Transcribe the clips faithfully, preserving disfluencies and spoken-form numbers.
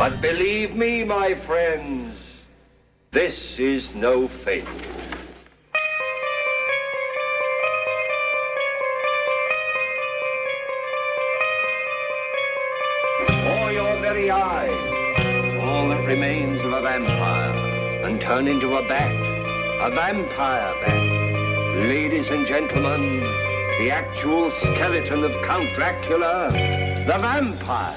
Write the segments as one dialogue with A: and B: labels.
A: But believe me, my friends, this is no fable. Before your very eyes, all that remains of a vampire, and turn into a bat, a vampire bat. Ladies and gentlemen, the actual skeleton of Count Dracula, the vampire.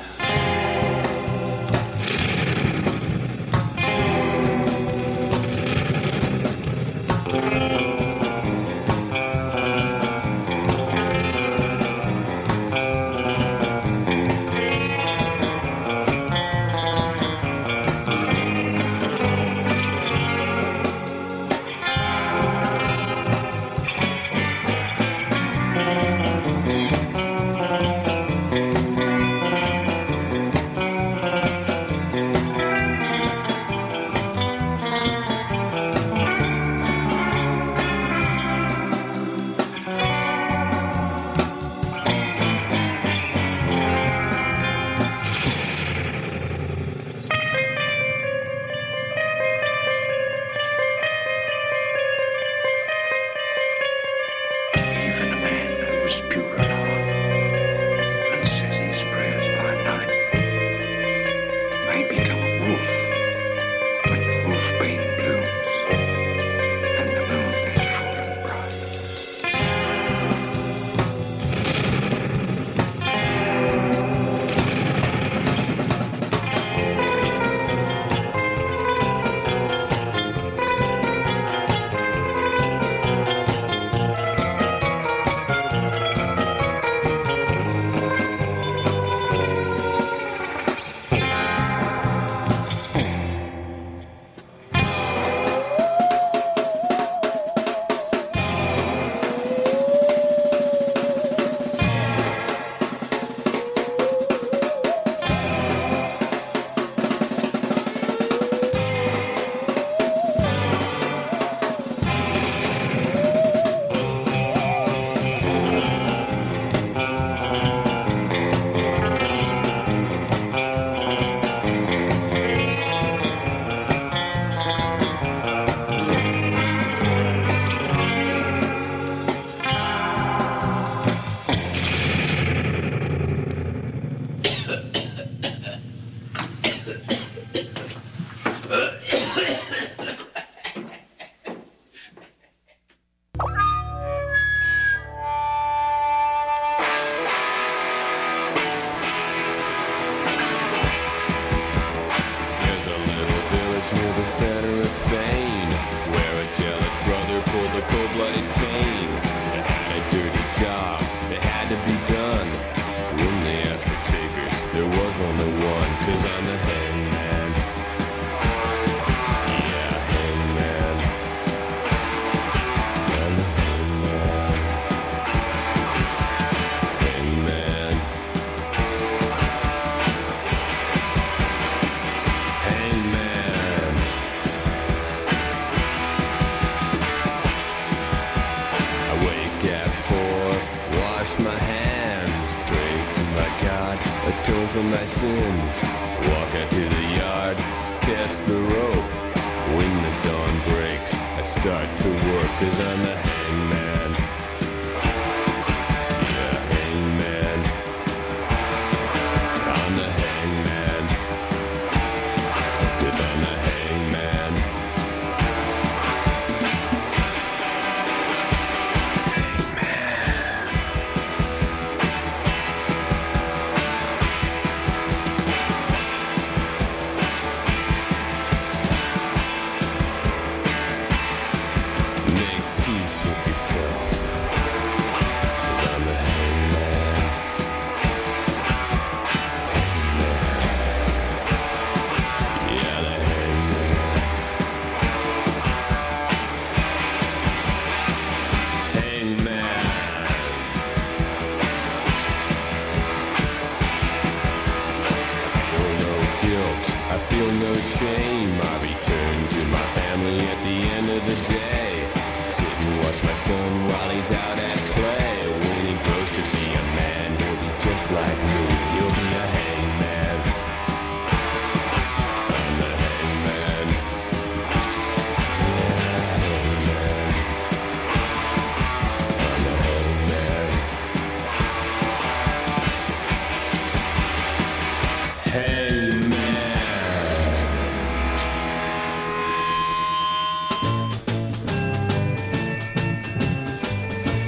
B: Like me, he'll be a hangman.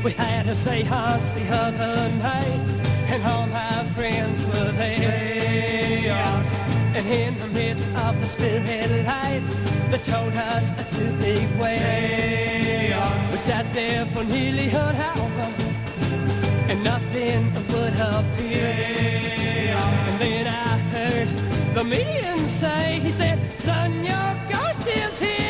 B: We had a seance the other night, and all my friends were there. And in the midst of the spirit lights, they told us to beware. We sat there for nearly an hour, and nothing would appear. And then I heard the medium say, he said, son, your ghost is here.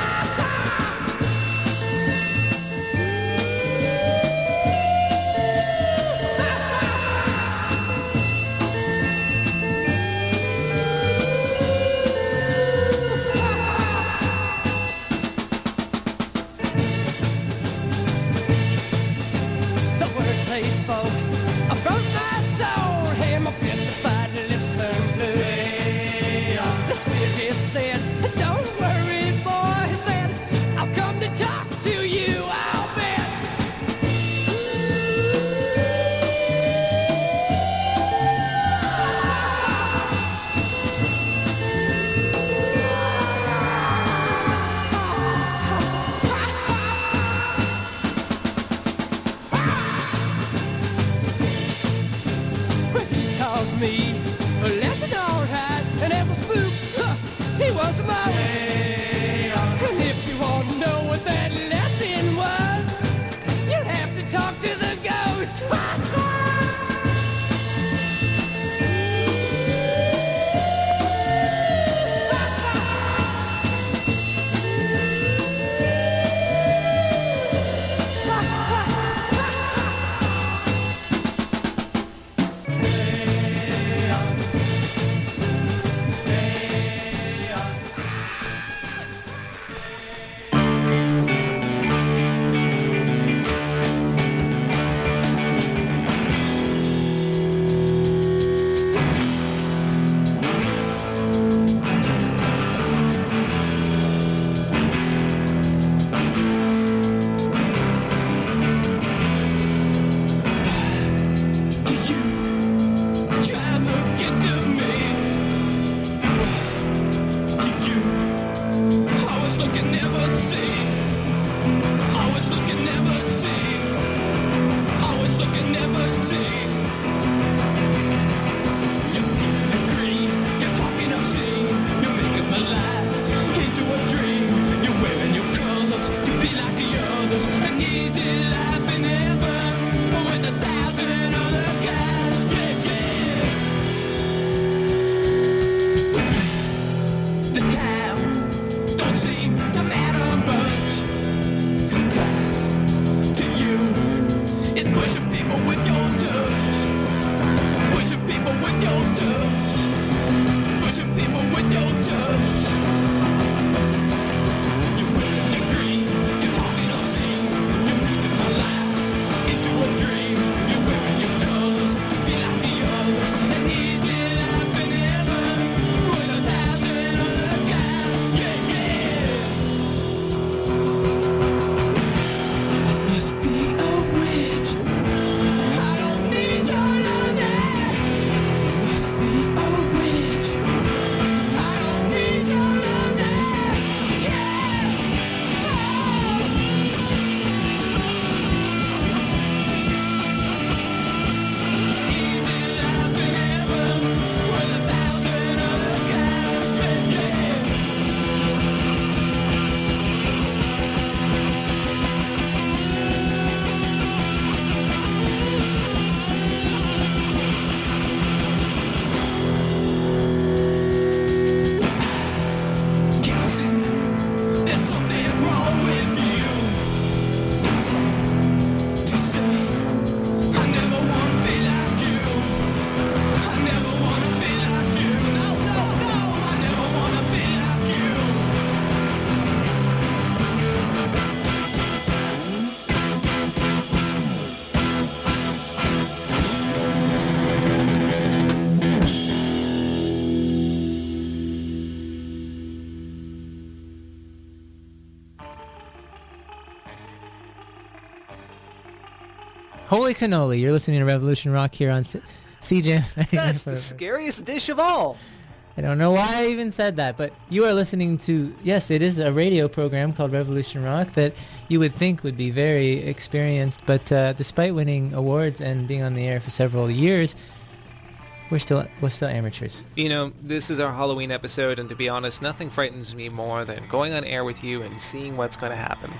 C: Holy cannoli! You're listening to Revolution Rock here on C- CJ.
D: That's the scariest dish of all.
C: I don't know why I even said that, but you are listening to, yes, it is a radio program called Revolution Rock that you would think would be very experienced, but uh, despite winning awards and being on the air for several years, we're still we're still amateurs.
D: You know, this is our Halloween episode, and to be honest, nothing frightens me more than going on air with you and seeing what's going to happen.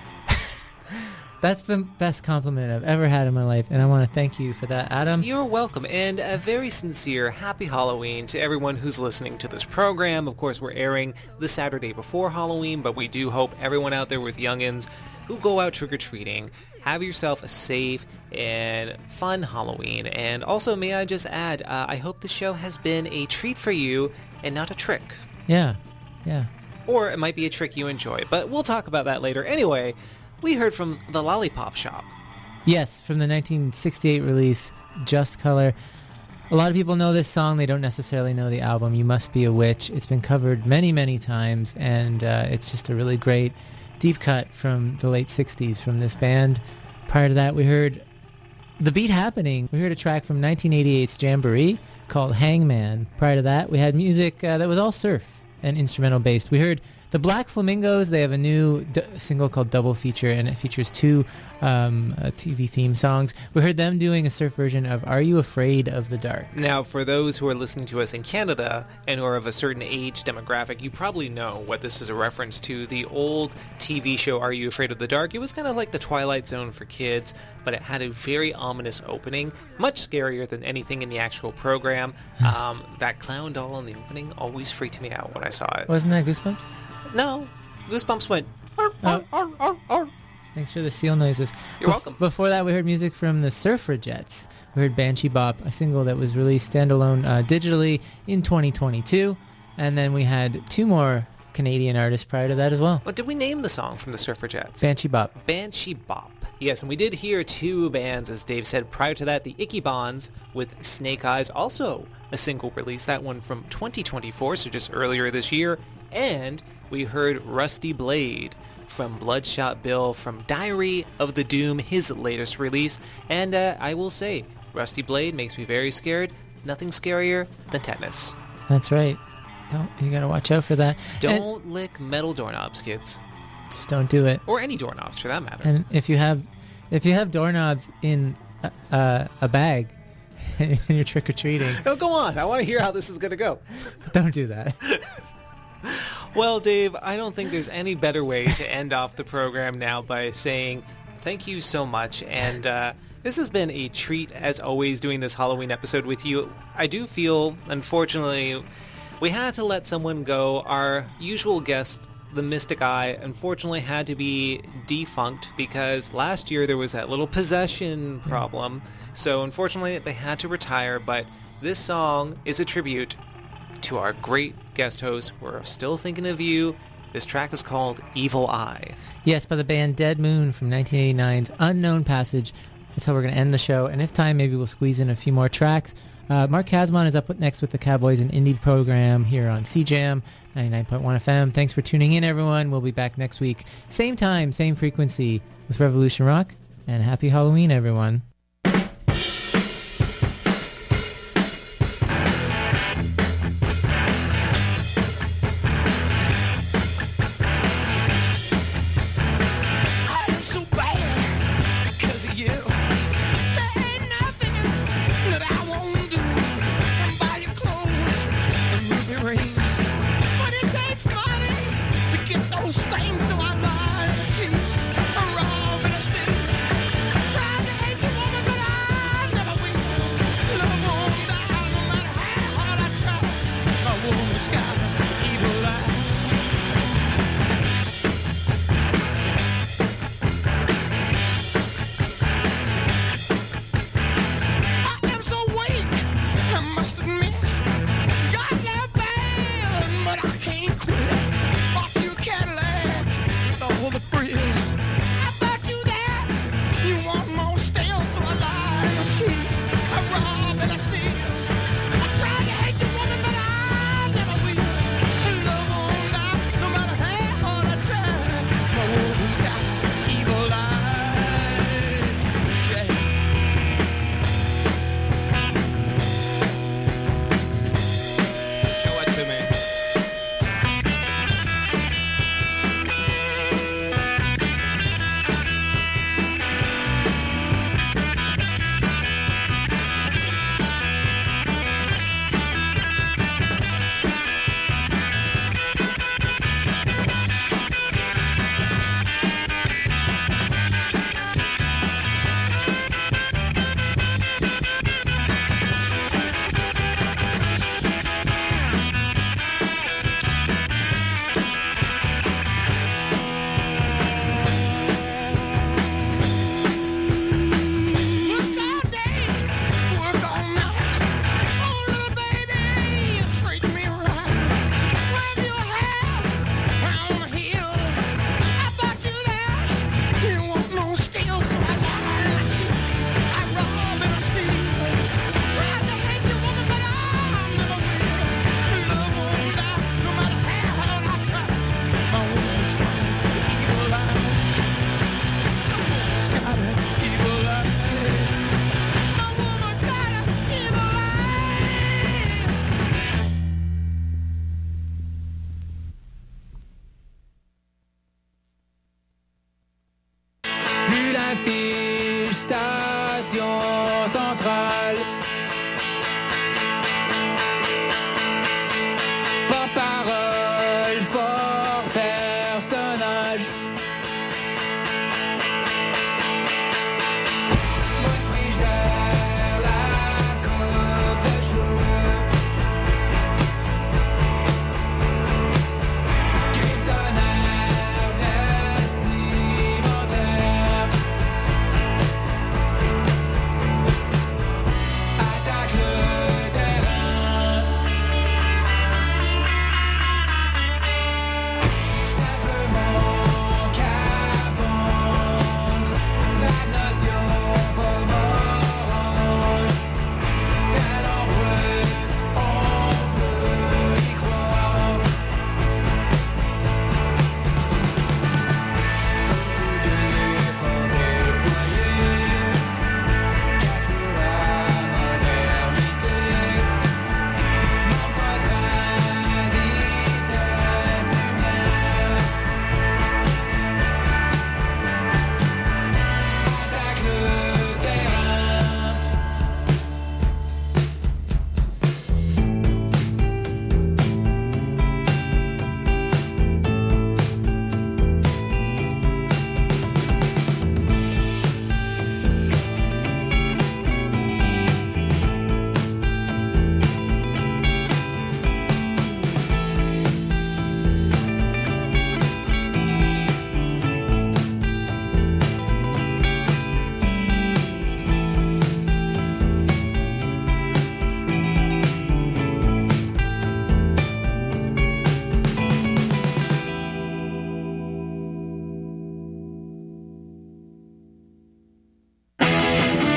C: That's the best compliment I've ever had in my life, and I want to thank you for that, Adam.
D: You're welcome, and a very sincere Happy Halloween to everyone who's listening to this program. Of course, we're airing the Saturday before Halloween, but we do hope everyone out there with youngins who go out trick-or-treating, have yourself a safe and fun Halloween. And also, may I just add, uh, I hope the show has been a treat for you and not a trick.
C: Yeah, yeah.
D: Or it might be a trick you enjoy, but we'll talk about that later. Anyway, we heard from the Lollipop Shop.
C: Yes, from the nineteen sixty-eight release, Just Color. A lot of people know this song. They don't necessarily know the album, You Must Be a Witch. It's been covered many, many times, and uh, it's just a really great deep cut from the late sixties from this band. Prior to that, we heard The Beat Happening. We heard a track from nineteen eighty-eight's Jamboree called Hangman. Prior to that, we had music uh, that was all surf and instrumental based. We heard the Black Flamingos. They have a new d- single called Double Feature, and it features two um, uh, T V theme songs. We heard them doing a surf version of Are You Afraid of the Dark?
D: Now, for those who are listening to us in Canada and who are of a certain age demographic, you probably know what this is a reference to. The old T V show Are You Afraid of the Dark? It was kind of like the Twilight Zone for kids, but it had a very ominous opening, much scarier than anything in the actual program. Um, that clown doll in the opening always freaked me out when I saw it.
C: Wasn't that Goosebumps?
D: No, Goosebumps went, ar, ar, ar, ar, ar.
C: Thanks for the seal noises.
D: You're
C: Bef-
D: welcome.
C: Before that, we heard music from the Surfragettes. We heard Banshee Bop, a single that was released standalone uh, digitally in twenty twenty-two. And then we had two more Canadian artists prior to that as well.
D: What did we name the song from the Surfragettes?
C: Banshee Bop.
D: Banshee Bop. Yes, and we did hear two bands, as Dave said. Prior to that, the Icky Bonds with Snake Eyes, also a single release. That one from twenty twenty-four, so just earlier this year. And we heard Rusty Blade from Bloodshot Bill from Diary of the Doom, his latest release. And uh, I will say, Rusty Blade makes me very scared. Nothing scarier than tetanus.
C: That's right. Don't, you gotta watch out for that.
D: Don't
C: And
D: lick metal doorknobs, kids.
C: just don't do it.
D: Or any doorknobs, for that matter.
C: And if you have, if you have doorknobs in a, uh, a bag and you're trick-or-treating,
D: Oh, go on. I want to hear how this is going to go.
C: don't do that.
D: Well, Dave, I don't think there's any better way to end off the program now by saying thank you so much. And uh, this has been a treat, as always, doing this Halloween episode with you. I do feel, unfortunately, we had to let someone go. Our usual guest, the Mystic Eye, unfortunately had to be defunct because last year there was that little possession problem. So unfortunately they had to retire, but this song is a tribute to our great guest host. We're still thinking of you. This track is called Evil Eye.
C: Yes, by the band Dead Moon from nineteen eighty-nine's Unknown Passage. That's how we're going to end the show. And if time, maybe we'll squeeze in a few more tracks. Uh, Mark Kazman is up next with the Cowboys and Indie program here on C J M ninety-nine point one F M. Thanks for tuning in, everyone. We'll be back next week. Same time, same frequency with Revolution Rock. And happy Halloween, everyone.